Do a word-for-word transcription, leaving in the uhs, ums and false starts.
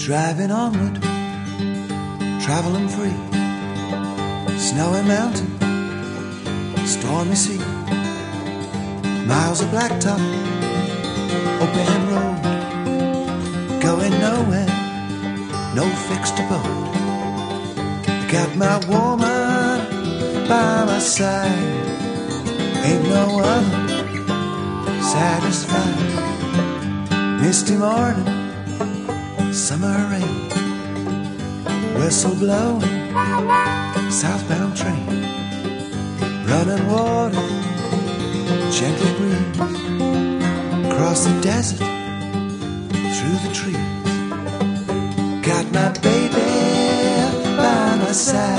Driving onward, traveling free. Snowy mountain, stormy sea. Miles of blacktop, open road. Going nowhere, no fixed abode. Got my woman by my side. Ain't no other satisfied. Misty morning, summer rain, whistle blowing, southbound train, running water, gentle breeze, across the desert, through the trees. Got my baby by my side.